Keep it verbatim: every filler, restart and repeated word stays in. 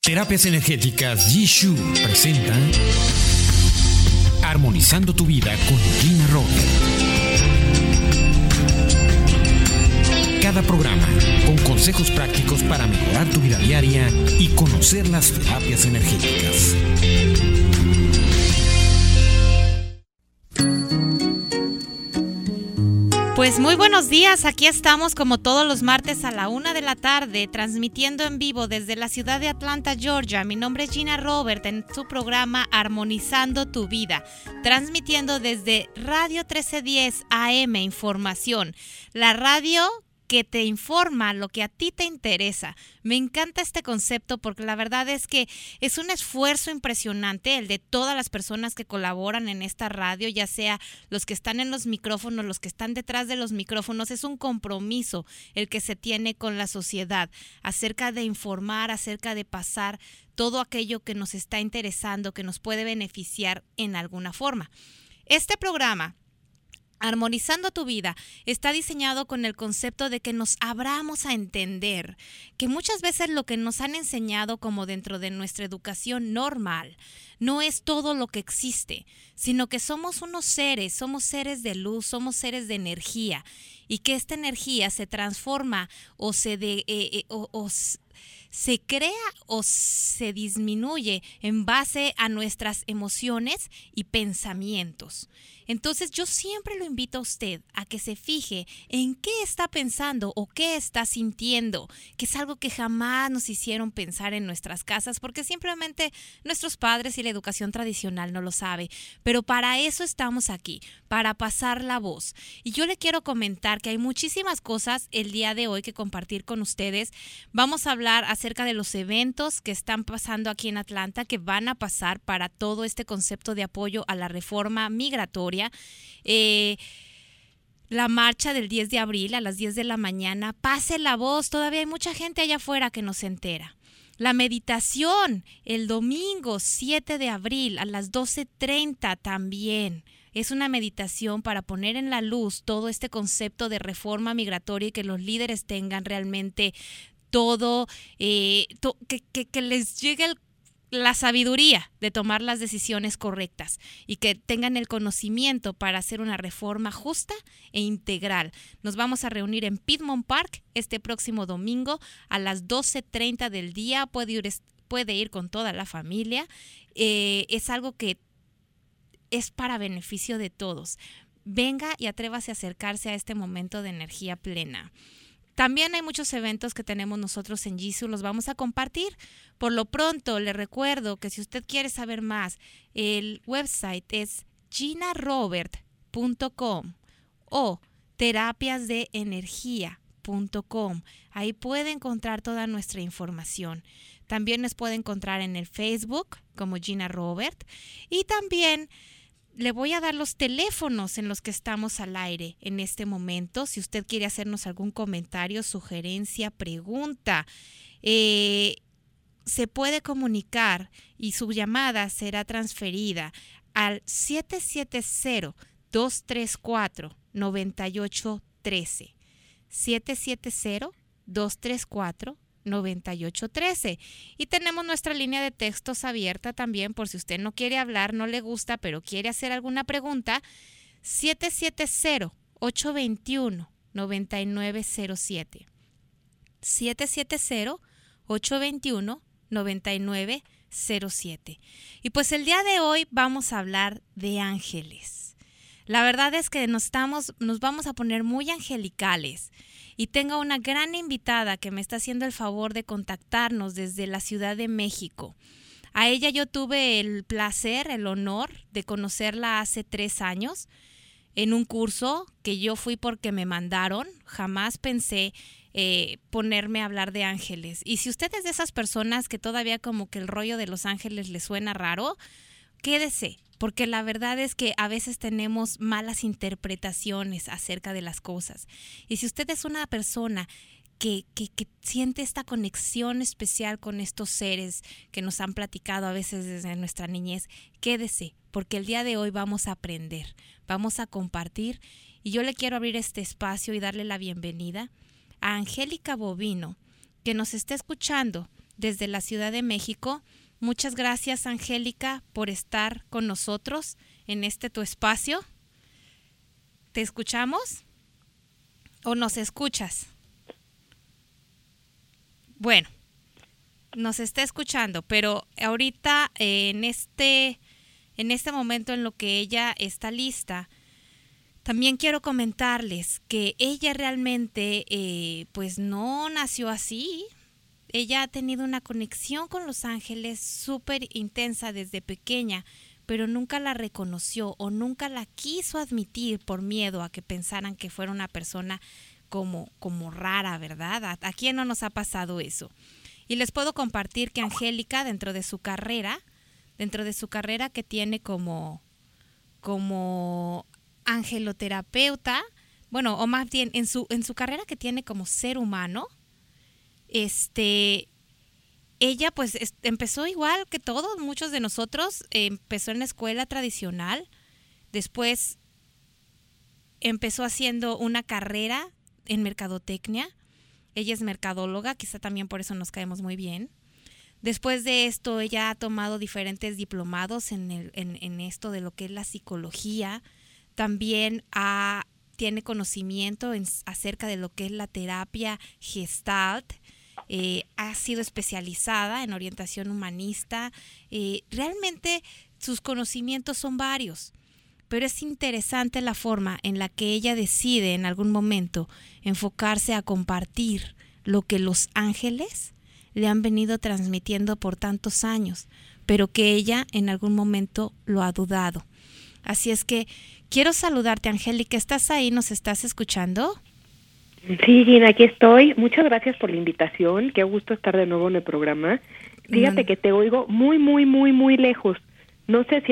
Terapias Energéticas Jishu presenta Armonizando tu vida con Gina Robert. Cada programa con consejos prácticos para mejorar tu vida diaria y conocer las terapias energéticas. Pues muy buenos días, aquí estamos como todos los martes a la una de la tarde, transmitiendo en vivo desde la ciudad de Atlanta, Georgia. Mi nombre es Gina Robert en su programa Armonizando tu Vida, transmitiendo desde Radio trece diez A M Información, la radio que te informa lo que a ti te interesa. Me encanta este concepto porque la verdad es que es un esfuerzo impresionante el de todas las personas que colaboran en esta radio, ya sea los que están en los micrófonos, los que están detrás de los micrófonos. Es un compromiso el que se tiene con la sociedad acerca de informar, acerca de pasar todo aquello que nos está interesando, que nos puede beneficiar en alguna forma. Este programa Armonizando tu Vida está diseñado con el concepto de que nos abramos a entender que muchas veces lo que nos han enseñado como dentro de nuestra educación normal no es todo lo que existe, sino que somos unos seres, somos seres de luz, somos seres de energía y que esta energía se transforma o se de, eh, eh, o, o se crea o se disminuye en base a nuestras emociones y pensamientos. Entonces yo siempre lo invito a usted a que se fije en qué está pensando o qué está sintiendo, que es algo que jamás nos hicieron pensar en nuestras casas porque simplemente nuestros padres y la educación tradicional no lo sabe. Pero para eso estamos aquí, para pasar la voz. Y yo le quiero comentar que hay muchísimas cosas el día de hoy que compartir con ustedes. Vamos a hablar acerca de los eventos que están pasando aquí en Atlanta, que van a pasar para todo este concepto de apoyo a la reforma migratoria. Eh, la marcha del diez de abril a las diez de la mañana, pase la voz, todavía hay mucha gente allá afuera que no se entera. La meditación el domingo siete de abril a las doce treinta también. Es una meditación para poner en la luz todo este concepto de reforma migratoria y que los líderes tengan realmente todo, eh, to, que, que, que les llegue el la sabiduría de tomar las decisiones correctas y que tengan el conocimiento para hacer una reforma justa e integral. Nos vamos a reunir en Piedmont Park este próximo domingo a las doce treinta del día. Puede ir, puede ir con toda la familia. Eh, es algo que es para beneficio de todos. Venga y atrévase a acercarse a este momento de energía plena. También hay muchos eventos que tenemos nosotros en Jishu, los vamos a compartir. Por lo pronto, le recuerdo que si usted quiere saber más, el website es gina robert punto com o terapias de energía punto com. Ahí puede encontrar toda nuestra información. También nos puede encontrar en el Facebook como Gina Robert y también le voy a dar los teléfonos en los que estamos al aire en este momento. Si usted quiere hacernos algún comentario, sugerencia, pregunta, eh, se puede comunicar y su llamada será transferida al siete siete cero, dos tres cuatro, nueve ocho uno tres. siete siete cero, dos tres cuatro, nueve ocho uno tres. Y tenemos nuestra línea de textos abierta también por si usted no quiere hablar, no le gusta, pero quiere hacer alguna pregunta. siete siete cero, ocho dos uno, nueve nueve cero siete. siete siete cero, ocho dos uno, nueve nueve cero siete. Y pues el día de hoy vamos a hablar de ángeles. La verdad es que nos, estamos, nos vamos a poner muy angelicales. Y tengo una gran invitada que me está haciendo el favor de contactarnos desde la Ciudad de México. A ella yo tuve el placer, el honor de conocerla hace tres años en un curso que yo fui porque me mandaron. Jamás pensé eh, ponerme a hablar de ángeles. Y si usted es de esas personas que todavía como que el rollo de los ángeles le suena raro, quédese. Porque la verdad es que a veces tenemos malas interpretaciones acerca de las cosas. Y si usted es una persona que, que, que siente esta conexión especial con estos seres que nos han platicado a veces desde nuestra niñez, quédese, porque el día de hoy vamos a aprender, vamos a compartir. Y yo le quiero abrir este espacio y darle la bienvenida a Angélica Bovino, que nos está escuchando desde la Ciudad de México. Muchas gracias, Angélica, por estar con nosotros en este tu espacio. ¿Te escuchamos o nos escuchas? Bueno, nos está escuchando, pero ahorita eh, en este en este momento en lo que ella está lista, también quiero comentarles que ella realmente eh, pues no nació así. Ella ha tenido una conexión con los ángeles súper intensa desde pequeña, pero nunca la reconoció o nunca la quiso admitir por miedo a que pensaran que fuera una persona como, como rara, ¿verdad? ¿A, a quién no nos ha pasado eso? Y les puedo compartir que Angélica, dentro de su carrera, dentro de su carrera que tiene como, como angeloterapeuta, bueno, o más bien en su, en su carrera que tiene como ser humano, este, ella pues es, empezó igual que todos, muchos de nosotros, eh, empezó en la escuela tradicional, después empezó haciendo una carrera en mercadotecnia. Ella es mercadóloga, quizá también por eso nos caemos muy bien. Después de esto, ella ha tomado diferentes diplomados en, el, en, en esto de lo que es la psicología. También ha, tiene conocimiento en, acerca de lo que es la terapia Gestalt. Eh, ha sido especializada en orientación humanista. Eh, realmente sus conocimientos son varios. Pero es interesante la forma en la que ella decide en algún momento enfocarse a compartir lo que los ángeles le han venido transmitiendo por tantos años, pero que ella en algún momento lo ha dudado. Así es que quiero saludarte, Angélica. ¿Estás ahí? ¿Nos estás escuchando? Sí, Gina, aquí estoy. Muchas gracias por la invitación. Qué gusto estar de nuevo en el programa. Fíjate no. que te oigo muy, muy, muy, muy lejos. No sé si